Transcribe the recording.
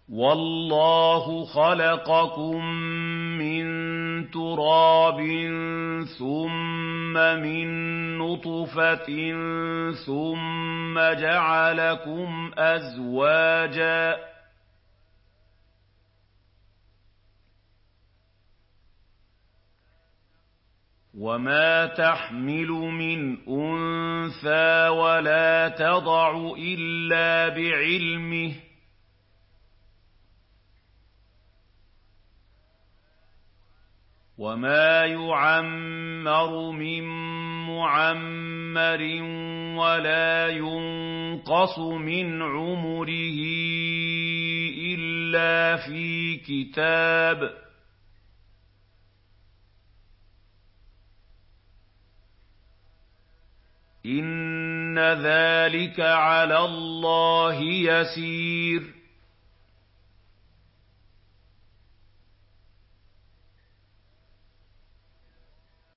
وَاللَّهُ خَلَقَكُم مِّن تُرَابٍ ثُمَّ مِن نُّطْفَةٍ ثُمَّ جَعَلَكُمْ أَزْوَاجًا ۚ وَمَا تَحْمِلُ مِنْ أُنثَىٰ وَلَا تَضَعُ إِلَّا بِعِلْمِهِ ۚ وَمَا يُعَمَّرُ مِن مُّعَمَّرٍ وَلَا يُنقَصُ مِنْ عُمُرِهِ إِلَّا فِي كِتَابٍ ۚ إِنَّ ذَٰلِكَ عَلَى اللَّهِ يَسِيرٌ